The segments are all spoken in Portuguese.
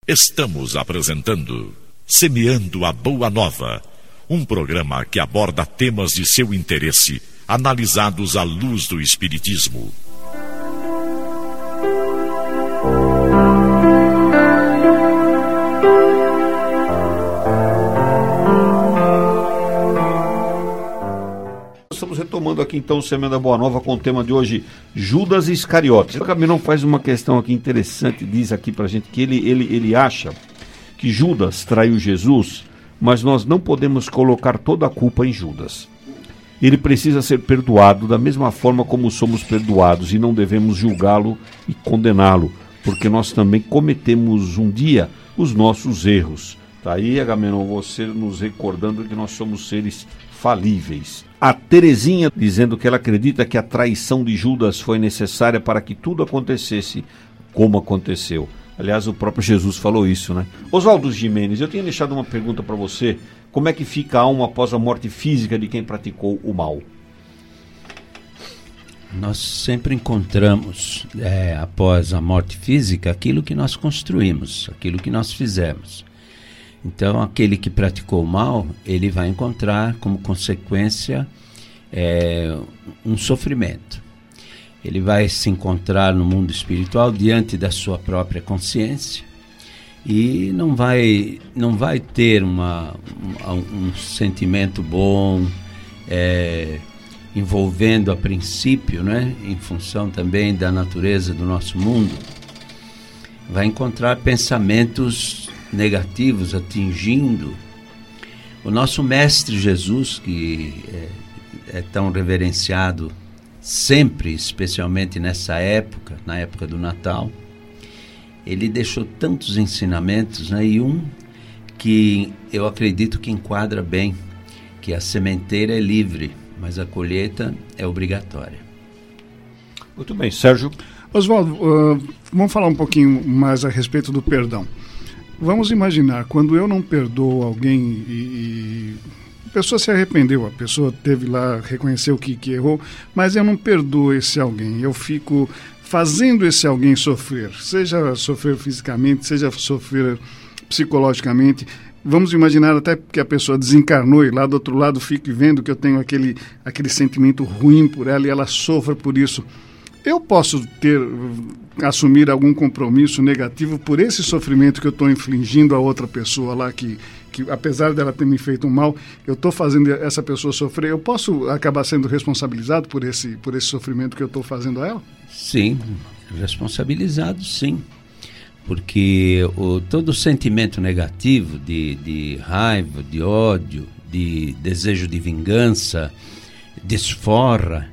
Estamos apresentando Semeando a Boa Nova, um programa que aborda temas de seu interesse, analisados à luz do Espiritismo. Estamos retomando aqui então o Semeando a Boa Nova com o tema de hoje, Judas Iscariotes. O Caminão faz uma questão aqui interessante, diz aqui pra gente que ele acha que Judas traiu Jesus, mas nós não podemos colocar toda a culpa em Judas. Ele precisa ser perdoado da mesma forma como somos perdoados e não devemos julgá-lo e condená-lo, porque nós também cometemos um dia os nossos erros. Tá aí, Agamenon, você nos recordando que nós somos seres falíveis. A Terezinha dizendo que ela acredita que a traição de Judas foi necessária para que tudo acontecesse como aconteceu. Aliás, o próprio Jesus falou isso, né? Oswaldo Gimenez, eu tinha deixado uma pergunta para você. Como é que fica a alma após a morte física de quem praticou o mal? Nós sempre encontramos, após a morte física, aquilo que nós construímos, aquilo que nós fizemos. Então, aquele que praticou o mal, ele vai encontrar como consequência um sofrimento. Ele vai se encontrar no mundo espiritual diante da sua própria consciência e não vai ter um sentimento bom, envolvendo a princípio, né, em função também da natureza do nosso mundo. Vai encontrar pensamentos negativos atingindo o nosso Mestre Jesus, que é tão reverenciado sempre, especialmente nessa época, na época do Natal. Ele deixou tantos ensinamentos, né? E um que eu acredito que enquadra bem, que a sementeira é livre, mas a colheita é obrigatória. Muito bem, Sérgio. Oswaldo, vamos falar um pouquinho mais a respeito do perdão. Vamos imaginar, quando eu não perdoo alguém e a pessoa se arrependeu, a pessoa teve lá, reconheceu que errou, mas eu não perdoo esse alguém, eu fico fazendo esse alguém sofrer, seja sofrer fisicamente, seja sofrer psicologicamente. Vamos imaginar até que a pessoa desencarnou e lá do outro lado fique vendo que eu tenho aquele sentimento ruim por ela e ela sofra por isso. Eu posso assumir algum compromisso negativo por esse sofrimento que eu estou infligindo a outra pessoa lá, que apesar dela ter me feito um mal, eu estou fazendo essa pessoa sofrer. Eu posso acabar sendo responsabilizado por esse sofrimento que eu estou fazendo a ela? Sim, responsabilizado sim. Porque todo sentimento negativo de raiva, de ódio, de desejo de vingança, desforra,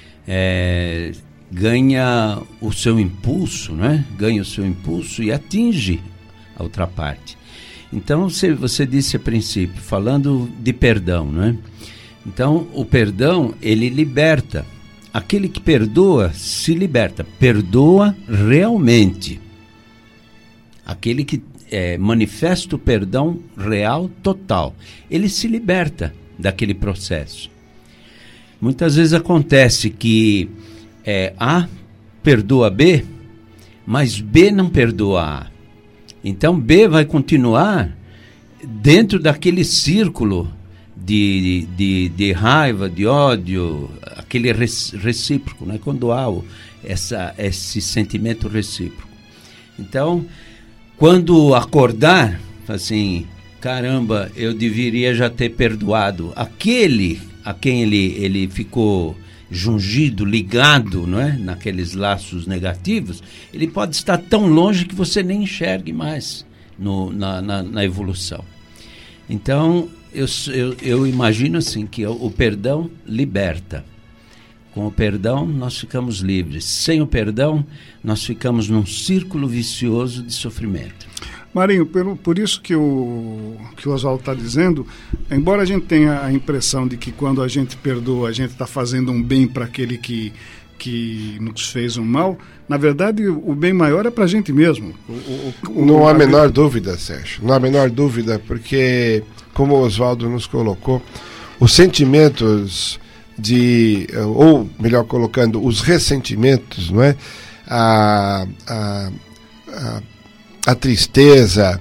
ganha o seu impulso, né? Ganha o seu impulso e atinge a outra parte. Então, você disse a princípio, falando de perdão, né? Então, o perdão, ele liberta. Aquele que perdoa, se liberta. Perdoa realmente. Aquele que manifesta o perdão real, total. Ele se liberta daquele processo. Muitas vezes acontece que A perdoa B, mas B não perdoa A. Então B vai continuar dentro daquele círculo de raiva, de ódio, aquele recíproco, né? Quando há esse sentimento recíproco. Então, quando acordar, assim, caramba, eu deveria já ter perdoado aquele a quem ele ficou jungido, ligado, não é? Naqueles laços negativos, ele pode estar tão longe que você nem enxergue mais na evolução. Então, eu imagino assim, que o perdão liberta. Com o perdão, nós ficamos livres. Sem o perdão, nós ficamos num círculo vicioso de sofrimento. Marinho, por isso que o Oswaldo está dizendo, embora a gente tenha a impressão de que quando a gente perdoa, a gente está fazendo um bem para aquele que nos fez um mal, na verdade o bem maior é para a gente mesmo. Não há a menor dúvida, Sérgio, não há a menor dúvida, porque, como o Oswaldo nos colocou, os sentimentos ou melhor colocando, os ressentimentos, não é? a tristeza,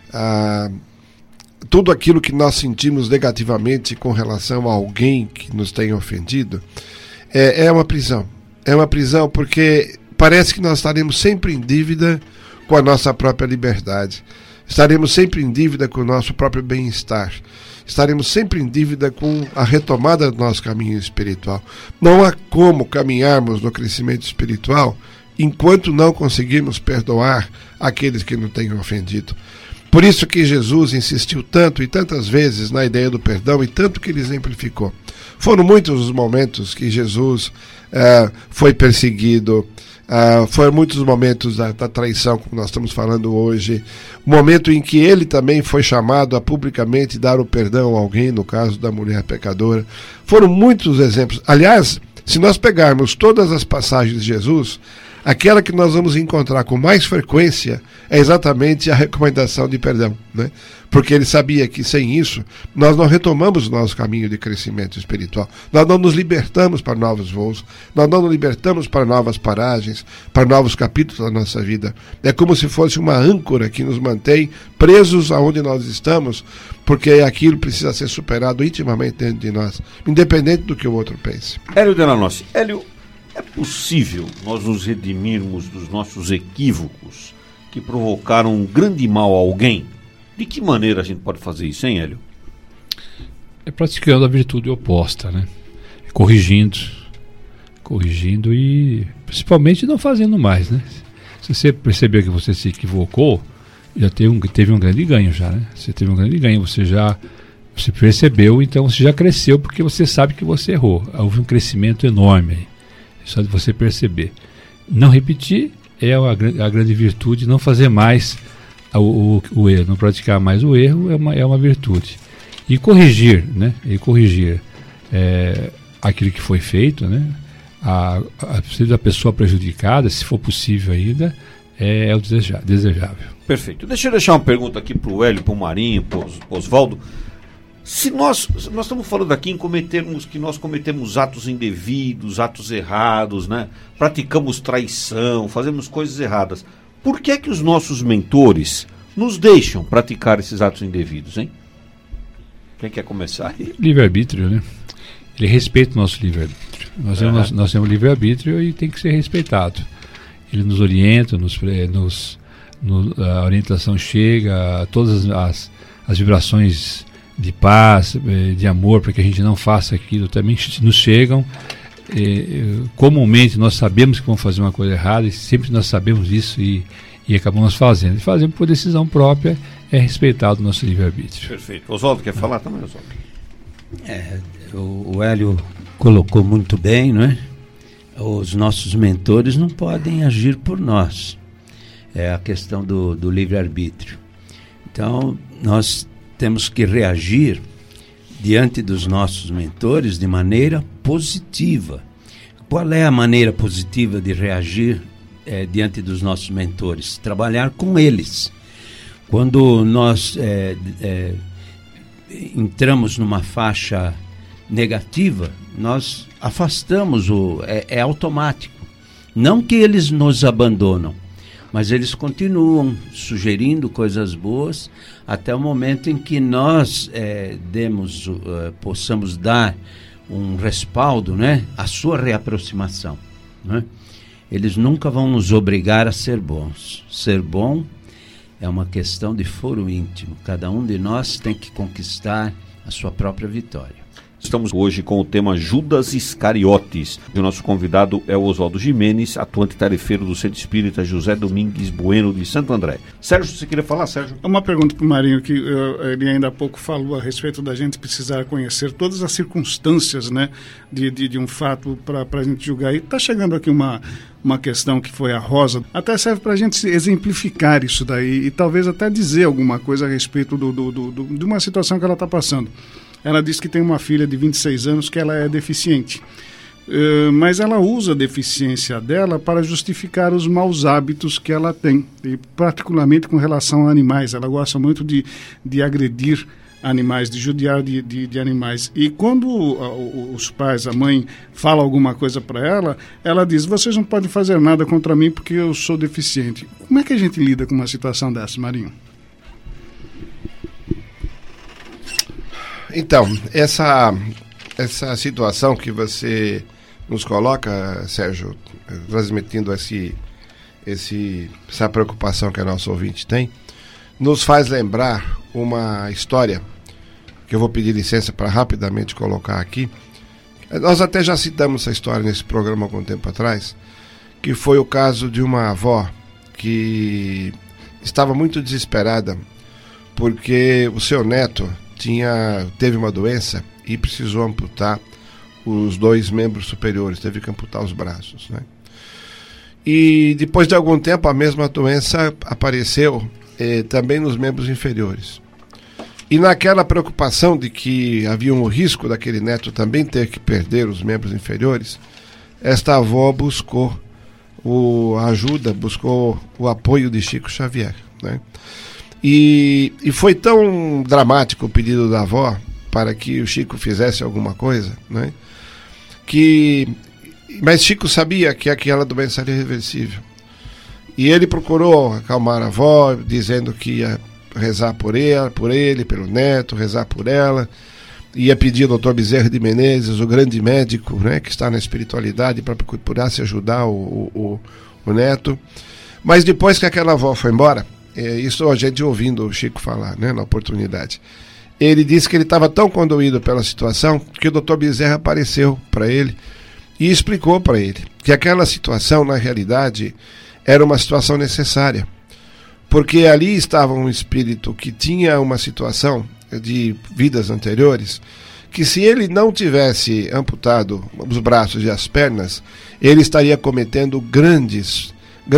tudo aquilo que nós sentimos negativamente com relação a alguém que nos tenha ofendido, é uma prisão. É uma prisão porque parece que nós estaremos sempre em dívida com a nossa própria liberdade. Estaremos sempre em dívida com o nosso próprio bem-estar. Estaremos sempre em dívida com a retomada do nosso caminho espiritual. Não há como caminharmos no crescimento espiritual enquanto não conseguirmos perdoar aqueles que nos tenham ofendido. Por isso que Jesus insistiu tanto e tantas vezes na ideia do perdão e tanto que ele exemplificou. Foram muitos os momentos que Jesus foi perseguido, foram muitos os momentos da traição, como nós estamos falando hoje, o momento em que ele também foi chamado a publicamente dar o perdão a alguém, no caso da mulher pecadora. Foram muitos exemplos. Aliás, se nós pegarmos todas as passagens de Jesus, aquela que nós vamos encontrar com mais frequência é exatamente a recomendação de perdão, né? Porque ele sabia que sem isso nós não retomamos o nosso caminho de crescimento espiritual, nós não nos libertamos para novos voos, nós não nos libertamos para novas paragens, para novos capítulos da nossa vida. É como se fosse uma âncora que nos mantém presos aonde nós estamos, porque aquilo precisa ser superado intimamente dentro de nós, independente do que o outro pense. Hélio Delanossi, Hélio, é possível nós nos redimirmos dos nossos equívocos que provocaram um grande mal a alguém? De que maneira a gente pode fazer isso, hein, Hélio? É praticando a virtude oposta, né? Corrigindo e principalmente não fazendo mais, né? Se você percebeu que você se equivocou, já teve um grande ganho já, né? Você teve um grande ganho, você percebeu, então você já cresceu porque você sabe que você errou. Houve um crescimento enorme aí. Só de você perceber. Não repetir é a grande virtude, não fazer mais o erro, não praticar mais o erro é uma virtude. E corrigir, né? Aquilo que foi feito, né? A pessoa prejudicada, se for possível ainda, é o desejável. Perfeito. Deixa eu deixar uma pergunta aqui para o Hélio, para o Marinho, para o Oswaldo. Se nós estamos falando aqui que nós cometemos atos indevidos, atos errados, né? Praticamos traição, fazemos coisas erradas. Por que é que os nossos mentores nos deixam praticar esses atos indevidos, hein? Quem quer começar aí? Livre-arbítrio, né? Ele respeita o nosso livre-arbítrio. Nós temos livre-arbítrio e tem que ser respeitado. Ele nos orienta, a orientação chega, todas as vibrações de paz, de amor, para que a gente não faça aquilo, também nos chegam. Comumente nós sabemos que vamos fazer uma coisa errada e sempre nós sabemos isso e acabamos fazendo. E fazemos por decisão própria, é respeitado o nosso livre-arbítrio. Perfeito. Oswaldo, quer falar também, Oswaldo? O Hélio colocou muito bem, não é? Os nossos mentores não podem agir por nós. É a questão do livre-arbítrio. Então, nós temos que reagir diante dos nossos mentores de maneira positiva. Qual é a maneira positiva de reagir diante dos nossos mentores? Trabalhar com eles. Quando nós entramos numa faixa negativa, nós afastamos, é automático. Não que eles nos abandonam, mas eles continuam sugerindo coisas boas até o momento em que nós possamos dar um respaldo, né, à sua reaproximação, né? Eles nunca vão nos obrigar a ser bons. Ser bom é uma questão de foro íntimo. Cada um de nós tem que conquistar a sua própria vitória. Estamos hoje com o tema Judas Iscariotes. E o nosso convidado é o Oswaldo Gimenez, atuante tarefeiro do Centro Espírita José Domingues Bueno de Santo André. Sérgio, você queria falar, Sérgio? Uma pergunta para o Marinho, que ele ainda há pouco falou a respeito da gente precisar conhecer todas as circunstâncias, né, de um fato para a gente julgar. E está chegando aqui uma questão que foi a Rosa, até serve para a gente exemplificar isso daí e talvez até dizer alguma coisa a respeito de uma situação que ela está passando. Ela diz que tem uma filha de 26 anos que ela é deficiente, mas ela usa a deficiência dela para justificar os maus hábitos que ela tem, e particularmente com relação a animais. Ela gosta muito de agredir animais, de judiar de animais. E quando os pais, a mãe, fala alguma coisa para ela diz: vocês não podem fazer nada contra mim porque eu sou deficiente. Como é que a gente lida com uma situação dessa, Marinho? Então, essa situação que você nos coloca, Sérgio, transmitindo essa preocupação que a nossa ouvinte tem, nos faz lembrar uma história que eu vou pedir licença para rapidamente colocar aqui. Nós até já citamos essa história nesse programa algum tempo atrás, que foi o caso de uma avó que estava muito desesperada porque o seu neto teve uma doença e precisou amputar os 2 membros superiores, teve que amputar os braços, né? E depois de algum tempo a mesma doença apareceu também nos membros inferiores. E naquela preocupação de que havia um risco daquele neto também ter que perder os membros inferiores, esta avó buscou ajuda, buscou o apoio de Chico Xavier, né? E foi tão dramático o pedido da avó para que o Chico fizesse alguma coisa, né? Mas Chico sabia que aquela doença era irreversível. E ele procurou acalmar a avó, dizendo que ia rezar por ele, pelo neto, rezar por ela. Ia pedir ao Dr. Bezerra de Menezes, o grande médico, né, que está na espiritualidade, para procurar se ajudar o neto. Mas depois que aquela avó foi embora, isso a gente ouvindo o Chico falar, né, na oportunidade, ele disse que ele estava tão condoído pela situação que o Dr. Bezerra apareceu para ele e explicou para ele que aquela situação, na realidade, era uma situação necessária, porque ali estava um espírito que tinha uma situação de vidas anteriores, que se ele não tivesse amputado os braços e as pernas, ele estaria cometendo grandes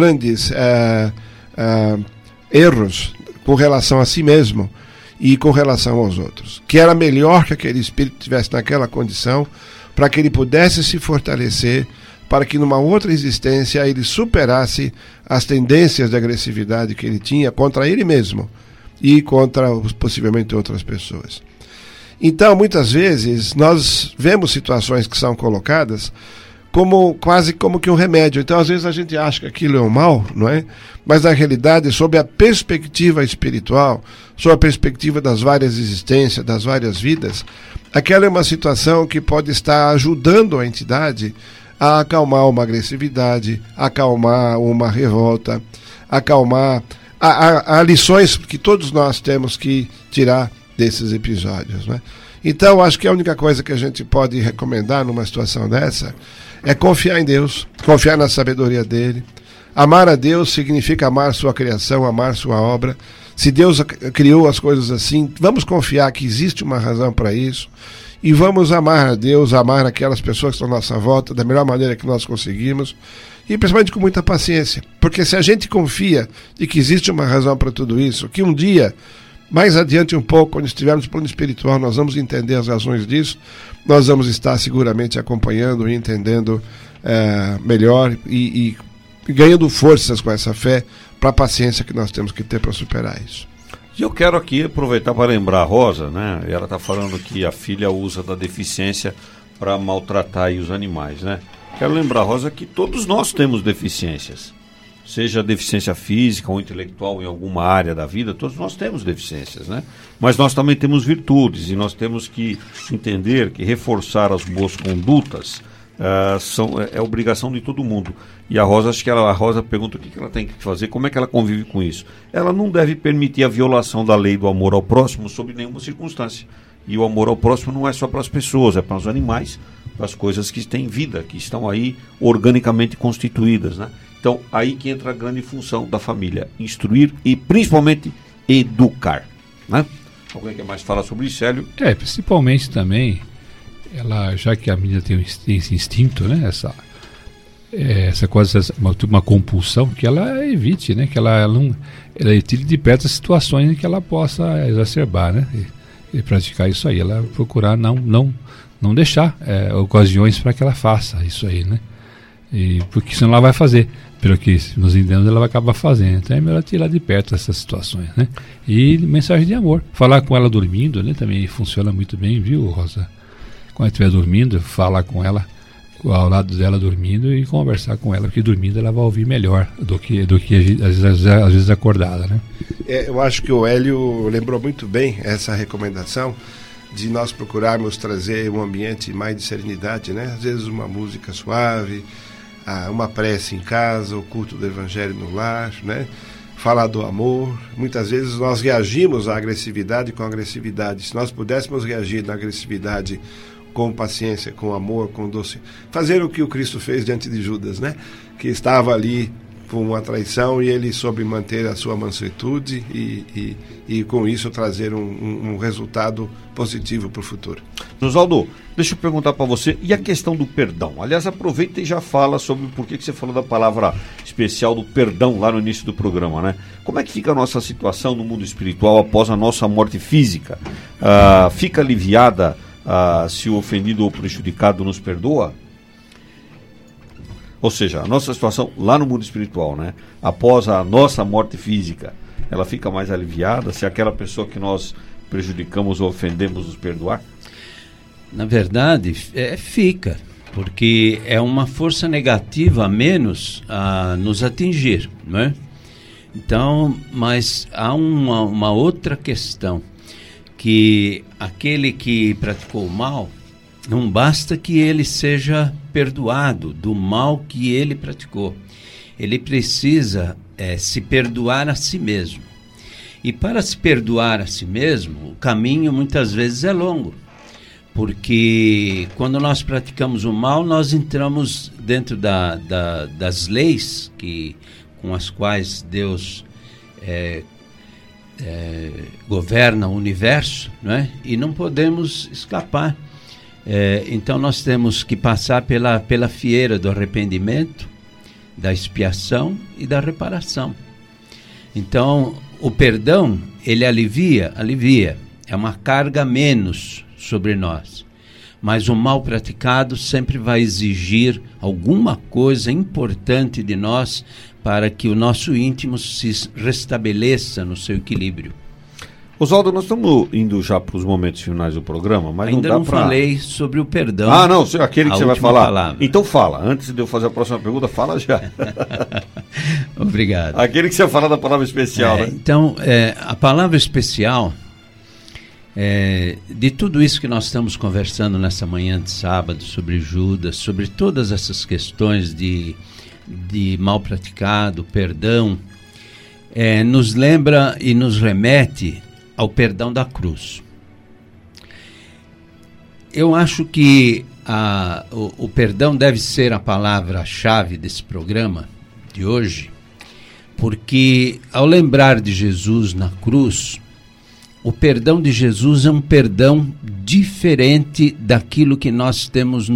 erros com relação a si mesmo e com relação aos outros, que era melhor que aquele espírito estivesse naquela condição para que ele pudesse se fortalecer, para que numa outra existência ele superasse as tendências de agressividade que ele tinha contra ele mesmo e contra possivelmente outras pessoas. Então, muitas vezes, nós vemos situações que são colocadas quase como que um remédio. Então, às vezes, a gente acha que aquilo é um mal, não é? Mas, na realidade, sob a perspectiva espiritual, sob a perspectiva das várias existências, das várias vidas, aquela é uma situação que pode estar ajudando a entidade a acalmar uma agressividade, acalmar uma revolta, acalmar... Há lições que todos nós temos que tirar desses episódios, né? Então, acho que a única coisa que a gente pode recomendar numa situação dessa é confiar em Deus, confiar na sabedoria dele. Amar a Deus significa amar sua criação, amar sua obra. Se Deus criou as coisas assim, vamos confiar que existe uma razão para isso e vamos amar a Deus, amar aquelas pessoas que estão à nossa volta da melhor maneira que nós conseguimos e principalmente com muita paciência, porque se a gente confia de que existe uma razão para tudo isso, que um dia, mais adiante um pouco, quando estivermos no plano espiritual, nós vamos entender as razões disso, nós vamos estar seguramente acompanhando e entendendo melhor e ganhando forças com essa fé para a paciência que nós temos que ter para superar isso. E eu quero aqui aproveitar para lembrar a Rosa, né? Ela está falando que a filha usa da deficiência para maltratar aí os animais, né? Quero lembrar, Rosa, que todos nós temos deficiências, seja deficiência física ou intelectual em alguma área da vida, todos nós temos deficiências, né? Mas nós também temos virtudes e nós temos que entender que reforçar as boas condutas é obrigação de todo mundo. E a Rosa, acho que a Rosa pergunta o que ela tem que fazer, como é que ela convive com isso. Ela não deve permitir a violação da lei do amor ao próximo sob nenhuma circunstância. E o amor ao próximo não é só para as pessoas, é para os animais, para as coisas que têm vida, que estão aí organicamente constituídas, né? Então, aí que entra a grande função da família, instruir e principalmente educar, né? Alguém quer mais falar sobre isso, Célio? Principalmente também, ela, já que a menina tem esse instinto, né? Essa coisa, uma compulsão, que ela evite, né? Que ela tire de perto as situações em que ela possa exacerbar, né? E praticar isso aí, ela procurar não deixar ocasiões para que ela faça isso aí, né? Porque senão ela vai fazer. pelo que nos entendemos, ela vai acabar fazendo. Então é melhor tirar de perto essas situações, né? E mensagem de amor. Falar com ela dormindo, né? Também funciona muito bem, viu, Rosa? Quando ela estiver dormindo, falar com ela, ao lado dela dormindo e conversar com ela, porque dormindo ela vai ouvir melhor do que às vezes acordada, né? Eu acho que o Hélio lembrou muito bem essa recomendação de nós procurarmos trazer um ambiente mais de serenidade, né? Às vezes uma música suave, uma prece em casa, o culto do evangelho no lar, né? Falar do amor. Muitas vezes nós reagimos à agressividade com agressividade. Se nós pudéssemos reagir na agressividade com paciência, com amor, com doce, fazer o que o Cristo fez diante de Judas, né? Que estava ali com uma traição e ele soube manter a sua mansuetude e com isso trazer um resultado positivo para o futuro. Oswaldo, deixa eu perguntar para você, e a questão do perdão? Aliás, aproveita e já fala sobre por que você falou da palavra especial do perdão lá no início do programa, né? Como é que fica a nossa situação no mundo espiritual após a nossa morte física? Fica aliviada se o ofendido ou prejudicado nos perdoa? Ou seja, a nossa situação lá no mundo espiritual, né? Após a nossa morte física, ela fica mais aliviada se aquela pessoa que nós prejudicamos ou ofendemos nos perdoar? Na verdade, fica, porque é uma força negativa a menos a nos atingir, não é? Então, mas há uma outra questão, que aquele que praticou o mal, não basta que ele seja perdoado do mal que ele praticou. Ele precisa se perdoar a si mesmo. E para se perdoar a si mesmo, o caminho muitas vezes é longo. Porque quando nós praticamos o mal, nós entramos dentro das leis com as quais Deus governa o universo, não é? E não podemos escapar. Então nós temos que passar pela fieira do arrependimento, da expiação e da reparação. Então o perdão, ele alivia, é uma carga a menos sobre nós, mas o mal praticado sempre vai exigir alguma coisa importante de nós para que o nosso íntimo se restabeleça no seu equilíbrio. Oswaldo, nós estamos indo já para os momentos finais do programa, mas ainda não dá para... falei sobre o perdão. Não, aquele que você vai falar. Palavra. Então fala, antes de eu fazer a próxima pergunta, fala já. Obrigado. Aquele que você vai falar da palavra especial, né? Então, a palavra especial, de tudo isso que nós estamos conversando nessa manhã de sábado, sobre Judas, sobre todas essas questões de mal praticado, perdão, nos lembra e nos remete ao perdão da cruz. Eu acho que o perdão deve ser a palavra-chave desse programa de hoje, porque ao lembrar de Jesus na cruz, o perdão de Jesus é um perdão diferente daquilo que nós temos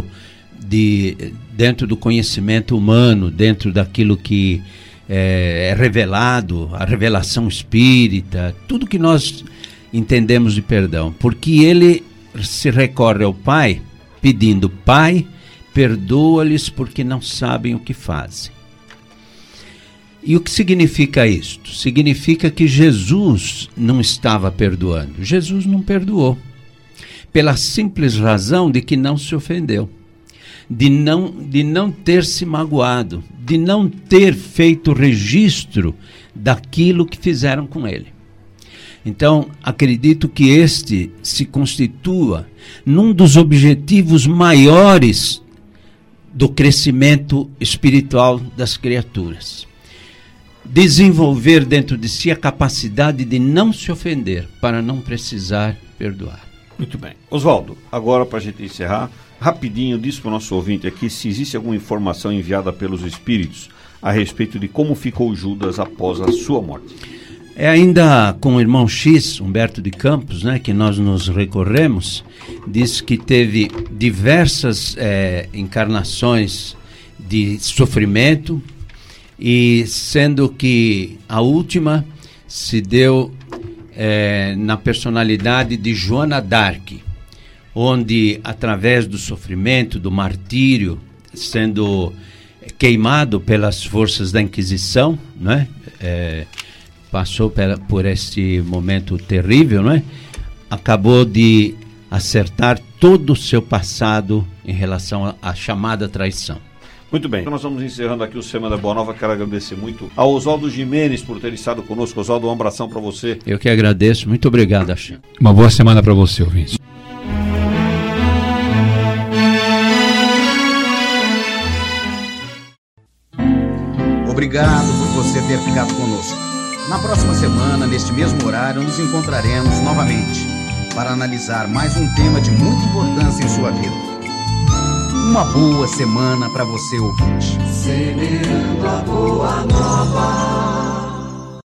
dentro do conhecimento humano, dentro daquilo que é revelado, a revelação espírita, tudo que nós entendemos de perdão, porque ele se recorre ao Pai pedindo: Pai, perdoa-lhes porque não sabem o que fazem. E o que significa isto? Significa que Jesus não estava perdoando. Jesus não perdoou, pela simples razão de que não se ofendeu, de não ter se magoado, de não ter feito registro daquilo que fizeram com ele. Então, acredito que este se constitua num dos objetivos maiores do crescimento espiritual das criaturas. Desenvolver dentro de si a capacidade de não se ofender, para não precisar perdoar. Muito bem. Oswaldo, agora para a gente encerrar, rapidinho, diz para o nosso ouvinte aqui se existe alguma informação enviada pelos espíritos a respeito de como ficou Judas após a sua morte. Ainda com o irmão X, Humberto de Campos, né, que nós nos recorremos, diz que teve diversas encarnações de sofrimento, e sendo que a última se deu na personalidade de Joana d'Arc, onde através do sofrimento, do martírio, sendo queimado pelas forças da Inquisição, né? Passou por este momento terrível, né? Acabou de acertar todo o seu passado em relação à chamada traição. Muito bem, então nós vamos encerrando aqui o Semana da Boa Nova. Quero agradecer muito ao Oswaldo Gimenez por ter estado conosco. Oswaldo, um abração para você. Eu que agradeço, muito obrigado, Axé. Uma boa semana para você, ouvinte. Obrigado por você ter ficado conosco. Na próxima semana, neste mesmo horário, nos encontraremos novamente para analisar mais um tema de muita importância em sua vida. Uma boa semana para você, ouvinte. Semeando a boa nova.